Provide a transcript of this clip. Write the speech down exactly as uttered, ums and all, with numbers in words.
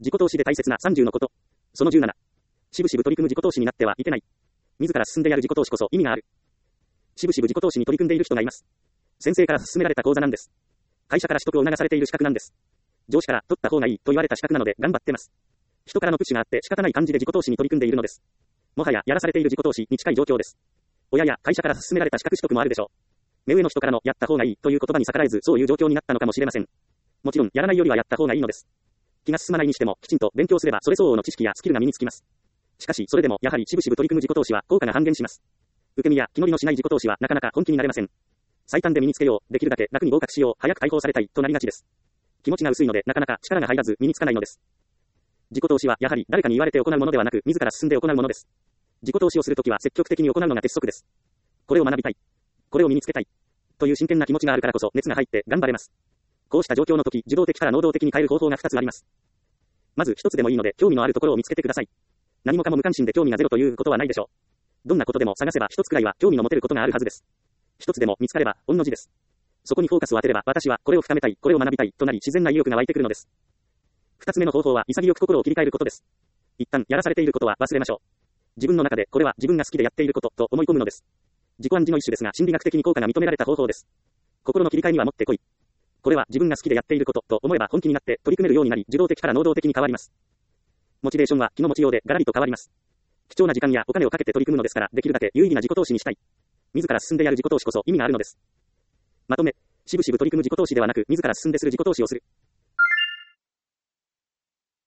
自己投資で大切なさんじゅうのこと。そのじゅうなな。しぶしぶ取り組む自己投資になってはいけない。自ら進んでやる自己投資こそ意味がある。しぶしぶ自己投資に取り組んでいる人がいます。先生から勧められた講座なんです。会社から取得を促されている資格なんです。上司から取った方がいいと言われた資格なので頑張ってます。人からのプッシュがあって仕方ない感じで自己投資に取り組んでいるのです。もはややらされている自己投資に近い状況です。親や会社から勧められた資格取得もあるでしょう。目上の人からのやった方がいいという言葉に逆らえずそういう状況になったのかもしれません。もちろんやらないよりはやった方がいいのです。気が進まないにしてもきちんと勉強すればそれ相応の知識やスキルが身につきます。しかしそれでもやはりしぶしぶ取り組む自己投資は効果が半減します。受け身や気乗りのしない自己投資はなかなか本気になれません。最短で身につけよう、できるだけ楽に合格しよう、早く解放されたいとなりがちです。気持ちが薄いのでなかなか力が入らず身につかないのです。自己投資はやはり誰かに言われて行うものではなく自ら進んで行うものです。自己投資をするときは積極的に行うのが鉄則です。これを学びたい。これを身につけたい。という真剣な気持ちがあるからこそ熱が入って頑張れます。こうした状況の時、受動的から能動的に変える方法がふたつあります。まずひとつでもいいので興味のあるところを見つけてください。何もかも無関心で興味がゼロということはないでしょう。どんなことでも探せばひとつくらいは興味の持てることがあるはずです。一つでも見つかれば御の字です。そこにフォーカスを当てれば私はこれを深めたい、これを学びたいとなり自然な意欲が湧いてくるのです。二つ目の方法は潔く心を切り替えることです。一旦やらされていることは忘れましょう。自分の中でこれは自分が好きでやっていることと思い込むのです。自己暗示の一種ですが心理学的に効果が認められた方法です。心の切り替えには持ってこい。これは自分が好きでやっていることと思えば本気になって取り組めるようになり受動的から能動的に変わります。モチベーションは気の持ちようでガラリと変わります。貴重な時間やお金をかけて取り組むのですからできるだけ有意義な自己投資にしたい。自ら進んでやる自己投資こそ意味があるのです。まとめ、しぶしぶ取り組む自己投資ではなく自ら進んでする自己投資をする。